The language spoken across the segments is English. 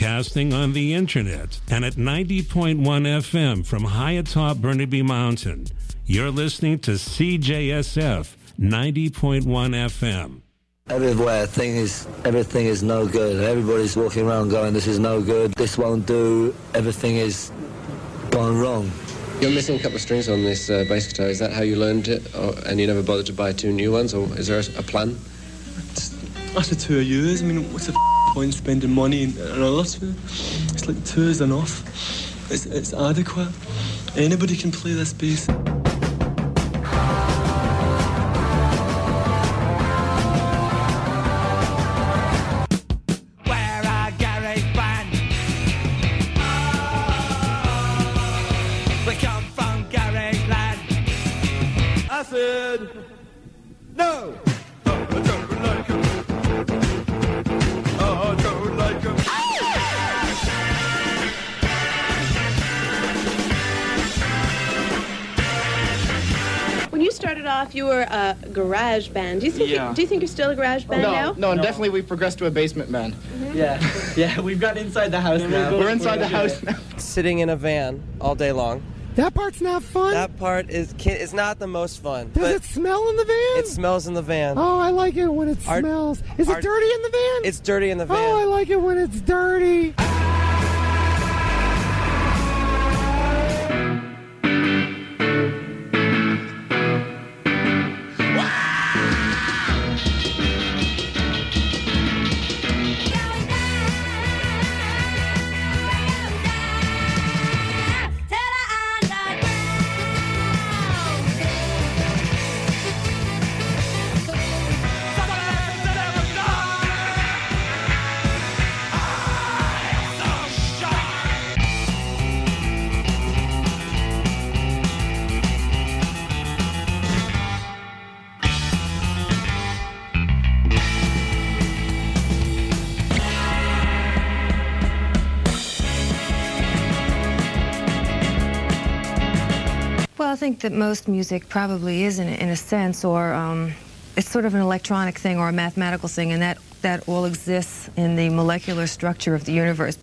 Casting on the internet and at 90.1 FM from high atop Burnaby Mountain. You're listening to CJSF 90.1 FM. Everywhere, everything is no good. Everybody's walking around going, this is no good, this won't do, everything is gone wrong. You're missing a couple of strings on this bass guitar. Is that how you learned it? And you never bothered to buy two new ones? Or is there a plan? After 2 years, I mean, what's the point spending money on other stuff? It's like 2 is enough. It's adequate. Anybody can play this bass. No! When you started off, you were a garage band. Do you think you're still a garage band now? No, definitely we've progressed to a basement band. Mm-hmm. Yeah, we've got inside the house now. We're inside the house now. Sitting in a van all day long. That part's not fun? That part is not the most fun. Does it smell in the van? It smells in the van. Oh, I like it when it smells. Is it dirty in the van? It's dirty in the van. Oh, I like it when it's dirty. I think that most music probably is in a sense, or it's sort of an electronic thing or a mathematical thing, and that all exists in the molecular structure of the universe.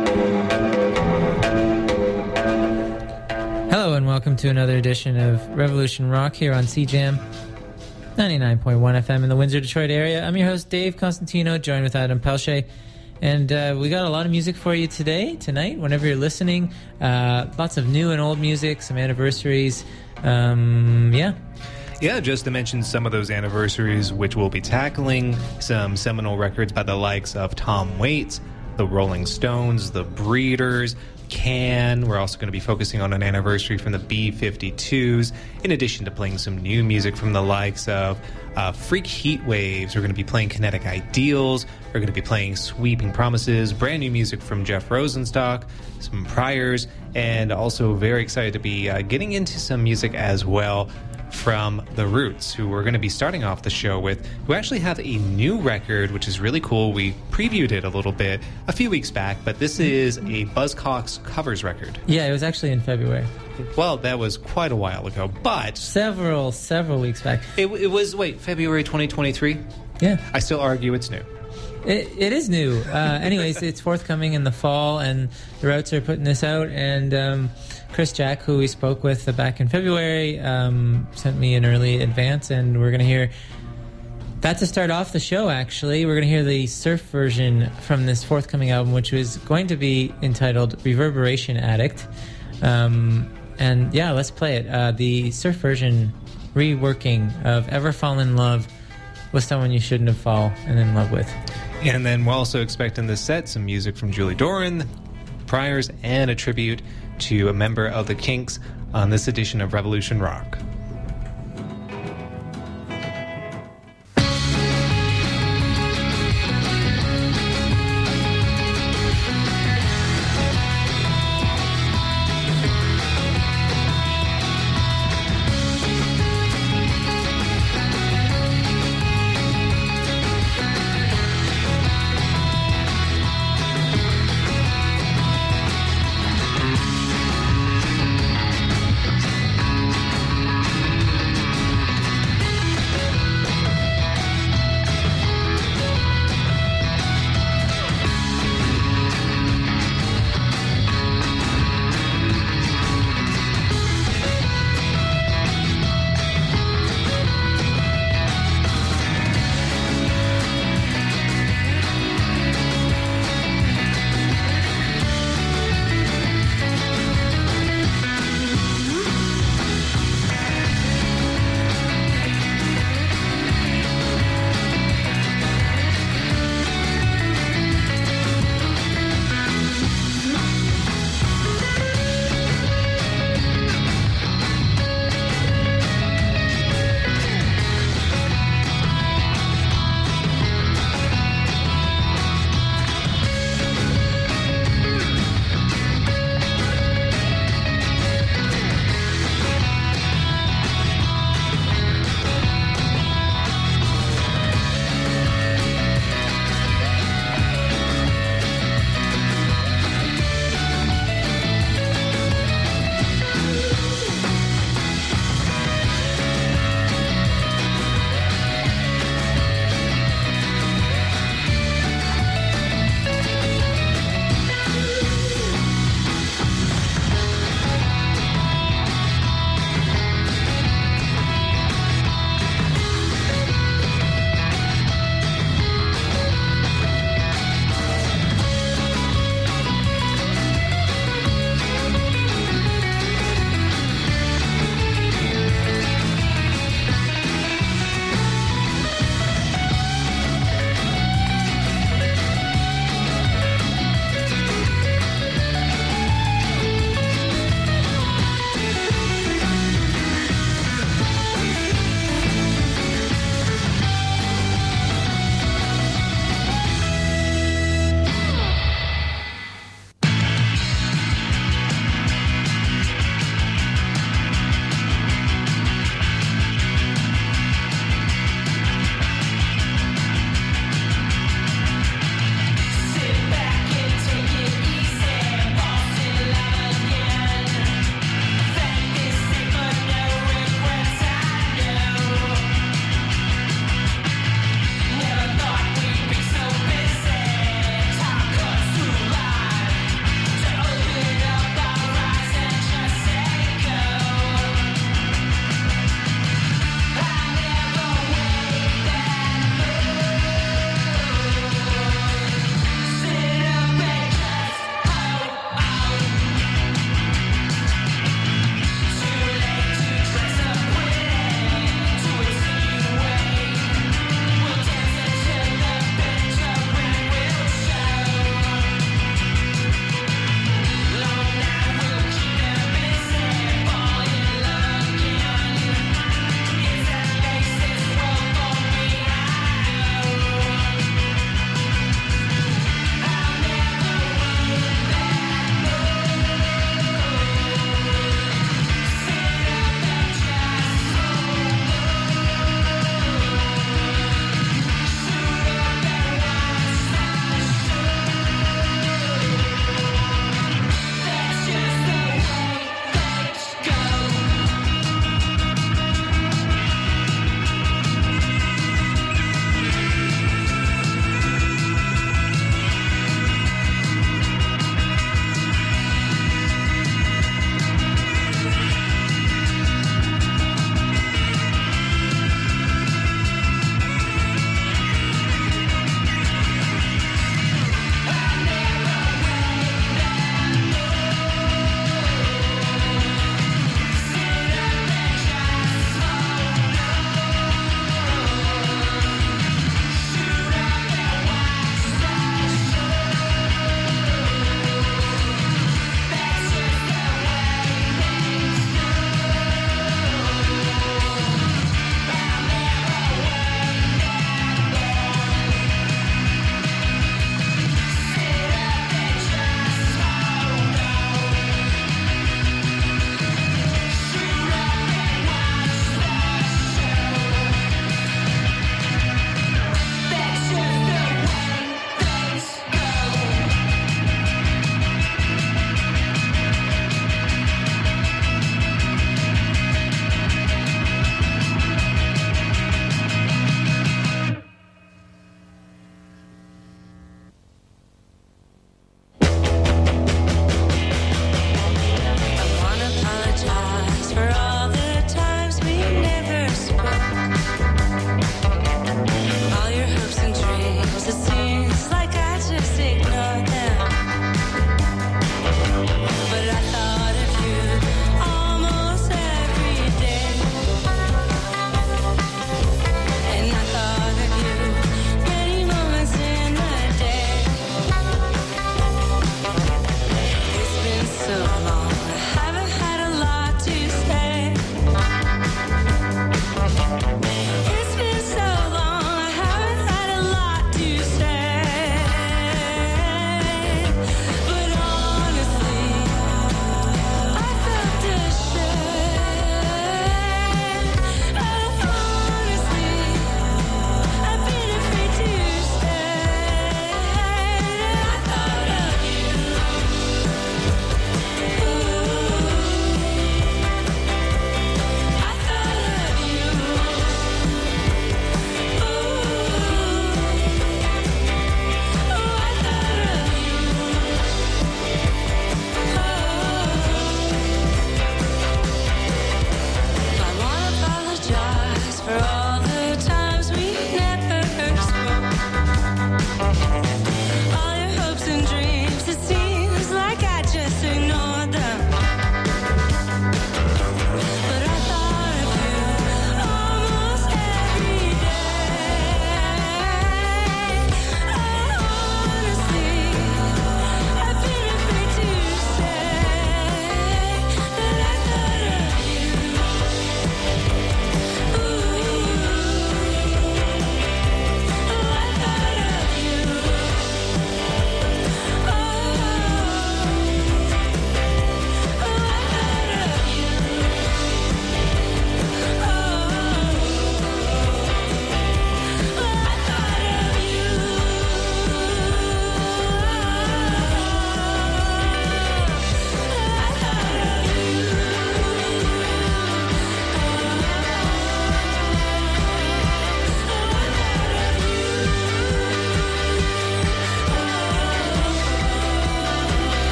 Hello and welcome to another edition of Revolution Rock here on CJAM 99.1 FM in the Windsor, Detroit area. I'm your host, Dave Constantino, joined with Adam Pelche. And we got a lot of music for you tonight, whenever you're listening. Lots of new and old music, some anniversaries. Yeah, just to mention some of those anniversaries, which we'll be tackling, some seminal records by the likes of Tom Waits, the Rolling Stones, the Breeders, Can. We're also going to be focusing on an anniversary from the B-52s, in addition to playing some new music from the likes of Freak Heatwaves. We're going to be playing Kinetic Ideals. We're going to be playing Sweeping Promises, brand new music from Jeff Rosenstock, some Priors, and also very excited to be getting into some music as well from The Roots, who we're going to be starting off the show with, who actually have a new record, which is really cool. We previewed it a little bit a few weeks back, but this is a Buzzcocks covers record. Yeah, it was actually in February. Well, that was quite a while ago, but... Several weeks back. It was, February 2023? Yeah. I still argue it's new. It is new. Anyways, it's forthcoming in the fall, and the Roots are putting this out, and Chris Jack, who we spoke with back in February, sent me an early advance, and we're going to hear that to start off the show, actually. We're going to hear the surf version from this forthcoming album, which was going to be entitled Reverberation Addict. And yeah, let's play it. The surf version reworking of Ever Fall in Love with Someone You Shouldn't Have Fallen in Love With. And then we're also expecting this set, some music from Julie Doran, Priors, and a tribute to a member of the Kinks on this edition of Revolution Rock.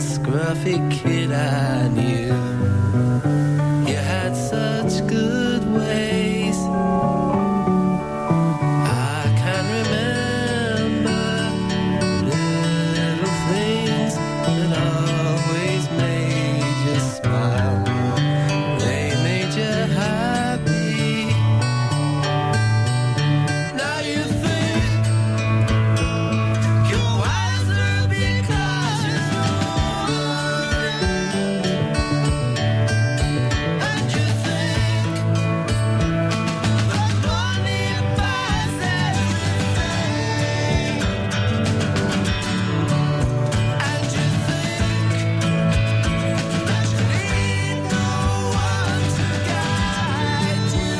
scruffy kid I knew. You had such good ways. I can remember little things that always made you smile. They made you happy. Now you think you're wiser because you're older. And you think that money buys everything. And you think that you need no one to guide you.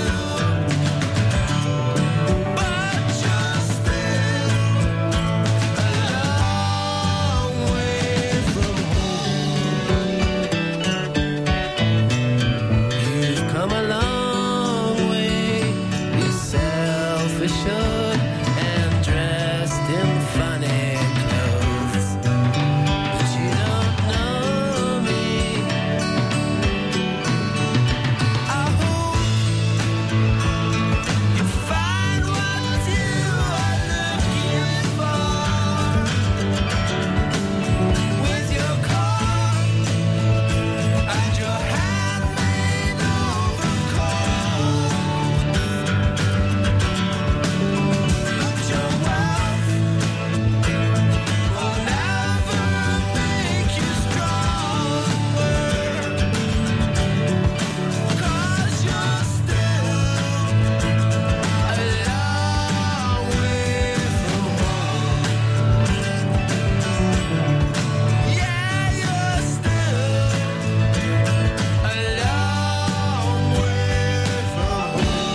But you're still a long way from home. You've come a long way. You're self-assured and dressed in funny clothes. But you don't know me. I hope you find what you are looking for with your car and your handmade overcoat. But your wealth will never make you stronger, 'cause you're still a long way from home. Yeah, you're still a long way from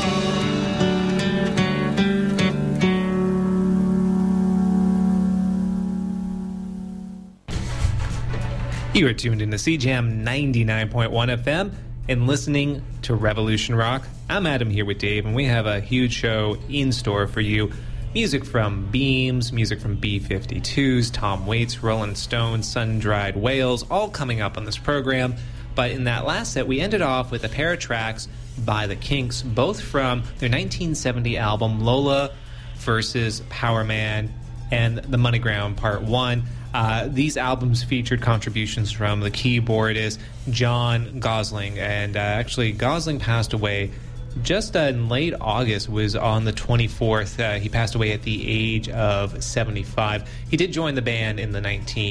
You are tuned into CJAM 99.1 FM and listening to Revolution Rock. I'm Adam here with Dave, and we have a huge show in store for you. Music from Beams, music from B-52s, Tom Waits, Rolling Stones, Sun-Dried Whales, all coming up on this program. But in that last set, we ended off with a pair of tracks by the Kinks, both from their 1970 album Lola versus Power Man and The Money Ground Part 1. These albums featured contributions from the keyboardist John Gosling, and actually Gosling passed away just in late August, was on the 24th. He passed away at the age of 75. He did join the band in the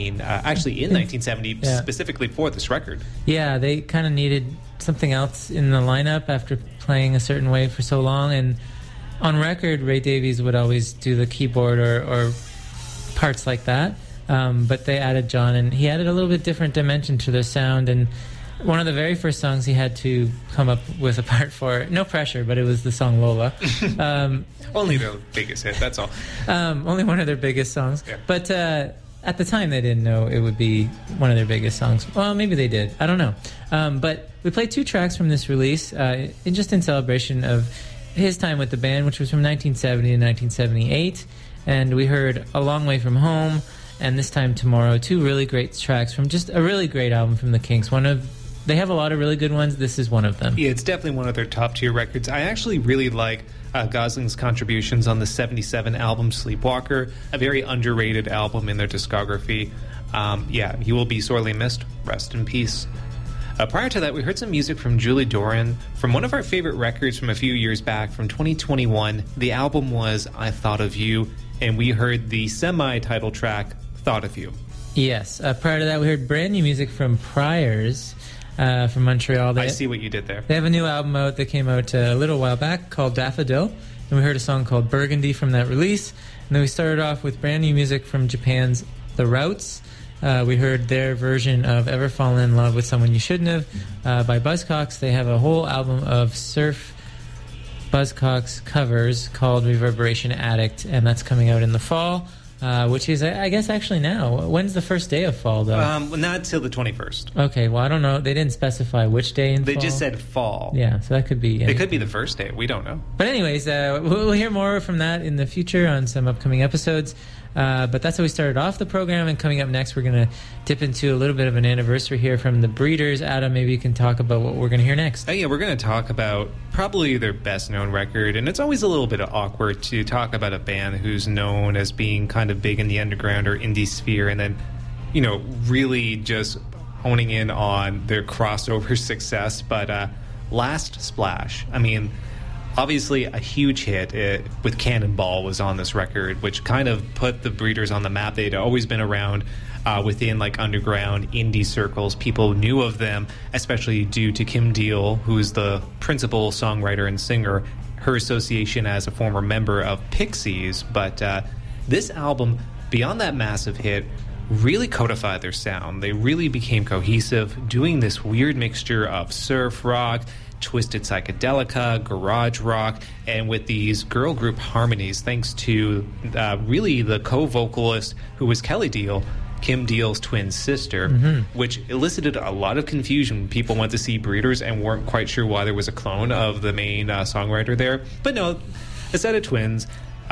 1970, specifically for this record. Yeah, they kind of needed something else in the lineup after playing a certain way for so long, and on record, Ray Davies would always do the keyboard or parts like that. But they added John, and he added a little bit different dimension to their sound. And one of the very first songs he had to come up with a part for, no pressure, but it was the song Lola. Only their biggest hit, that's all. Only one of their biggest songs. Yeah. But at the time, they didn't know it would be one of their biggest songs. Well, maybe they did. I don't know. But we played two tracks from this release, just in celebration of his time with the band, which was from 1970 to 1978. And we heard A Long Way From Home and This Time Tomorrow, two really great tracks from just a really great album from the Kinks. They have a lot of really good ones. This is one of them. Yeah, it's definitely one of their top-tier records. I actually really like Gosling's contributions on the 77 album Sleepwalker, a very underrated album in their discography. He will be sorely missed. Rest in peace. Prior to that, we heard some music from Julie Doran from one of our favorite records from a few years back, from 2021. The album was I Thought of You, and we heard the semi-title track, Thought of You. Yes. Prior to that, we heard brand new music from Priors from Montreal. I see what you did there. They have a new album out that came out a little while back called Daffodil, and we heard a song called Burgundy from that release. And then we started off with brand new music from Japan's The Routs. We heard their version of Ever Fallen in Love with Someone You Shouldn't Have by Buzzcocks. They have a whole album of surf Buzzcocks covers called Reverberation Addict, and that's coming out in the fall, which is, I guess, actually now. When's the first day of fall, though? Not till the 21st. Okay, well, I don't know. They didn't specify which day in fall. They just said fall. Yeah, so that could be... It could be the first day. We don't know. But anyways, we'll hear more from that in the future on some upcoming episodes. But that's how we started off the program, and coming up next, we're going to dip into a little bit of an anniversary here from the Breeders. Adam, maybe you can talk about what we're going to hear next. Yeah, we're going to talk about probably their best-known record, and it's always a little bit awkward to talk about a band who's known as being kind of big in the underground or indie sphere, and then, you know, really just honing in on their crossover success. But Last Splash, I mean, obviously a huge hit with Cannonball was on this record, which kind of put the Breeders on the map. They'd always been around within like underground indie circles. People knew of them, especially due to Kim Deal, who's the principal songwriter and singer, her association as a former member of Pixies. But this album, beyond that massive hit, really codified their sound. They really became cohesive, doing this weird mixture of surf rock, twisted psychedelica, garage rock, and with these girl group harmonies, thanks to really the co-vocalist who was Kelly Deal, Kim Deal's twin sister, which elicited a lot of confusion when people went to see Breeders and weren't quite sure why there was a clone of the main songwriter there. But no, a set of twins.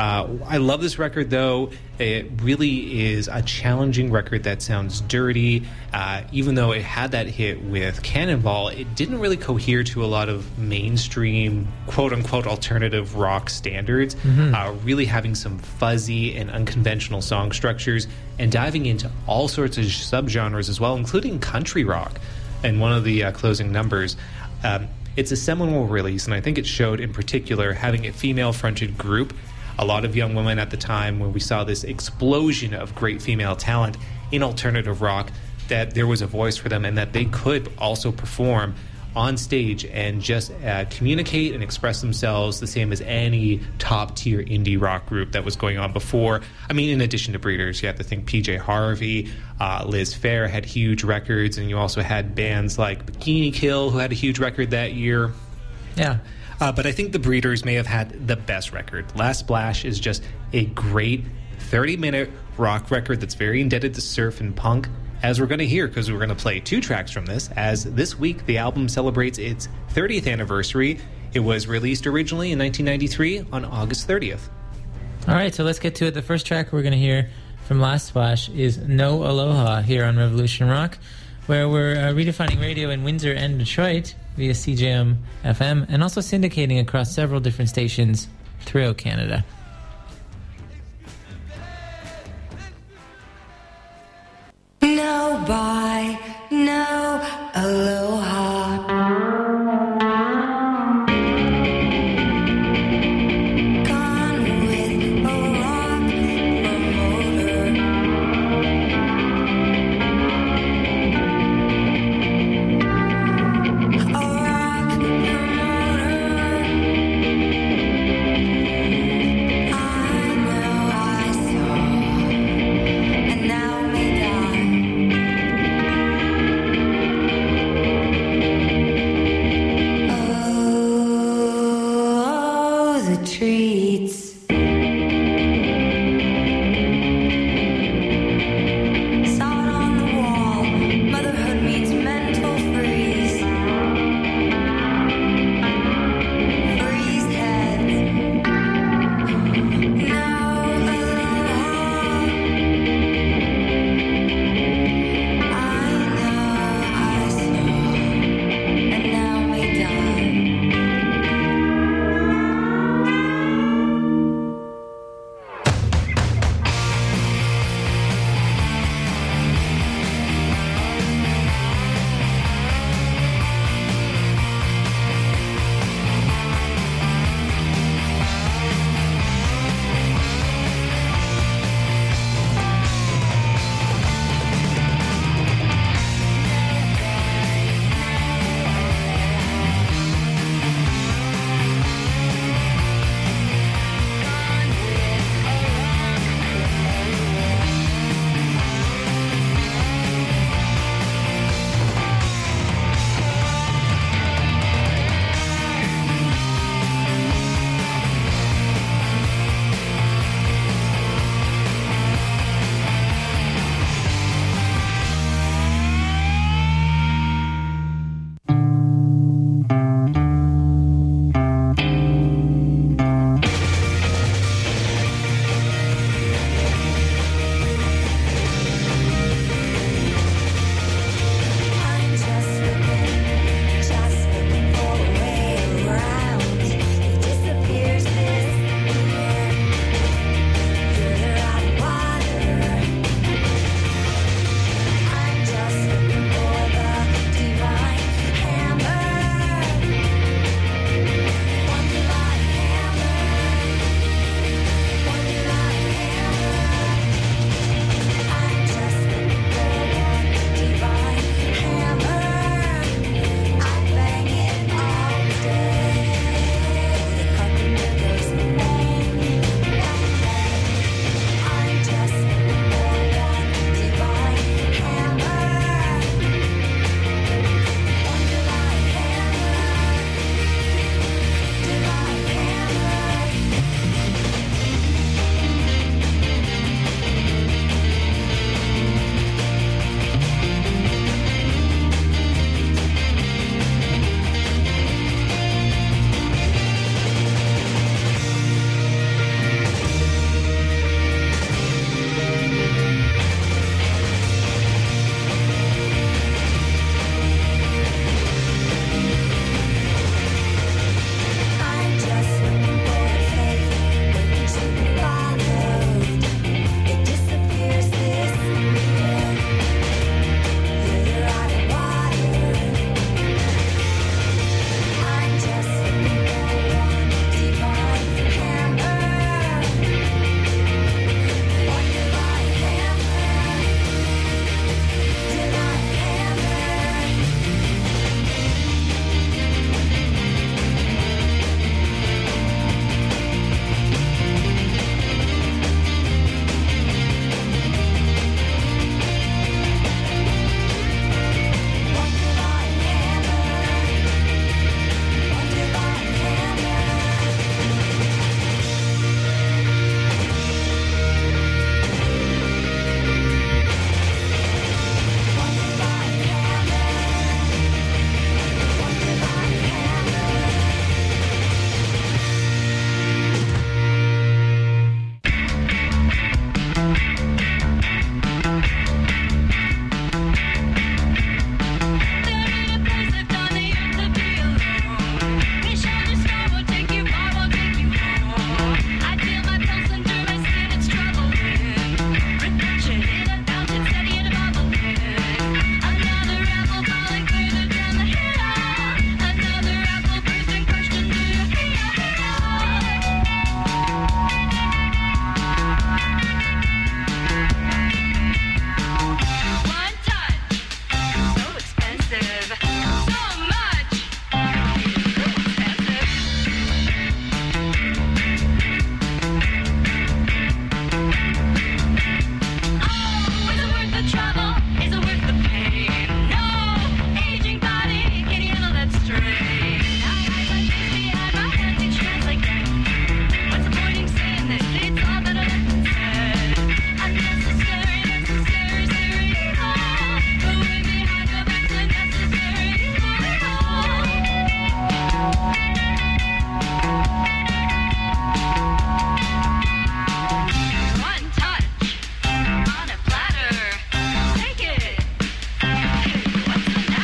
I love this record, though. It really is a challenging record that sounds dirty. Even though it had that hit with Cannonball, it didn't really cohere to a lot of mainstream, quote-unquote, alternative rock standards. Really having some fuzzy and unconventional song structures and diving into all sorts of subgenres as well, including country rock. And one of the closing numbers, it's a seminal release, and I think it showed in particular having a female-fronted group. A lot of young women at the time, when we saw this explosion of great female talent in alternative rock, that there was a voice for them and that they could also perform on stage and just communicate and express themselves the same as any top-tier indie rock group that was going on before. I mean, in addition to Breeders, you have to think PJ Harvey, Liz Phair had huge records, and you also had bands like Bikini Kill, who had a huge record that year. Yeah. But I think the Breeders may have had the best record. Last Splash is just a great 30-minute rock record that's very indebted to surf and punk, as we're going to hear, because we're going to play 2 tracks from this, as this week the album celebrates its 30th anniversary. It was released originally in 1993 on August 30th. All right, so let's get to it. The first track we're going to hear from Last Splash is No Aloha here on Revolution Rock, where we're redefining radio in Windsor and Detroit via CJM FM, and also syndicating across several different stations throughout Canada.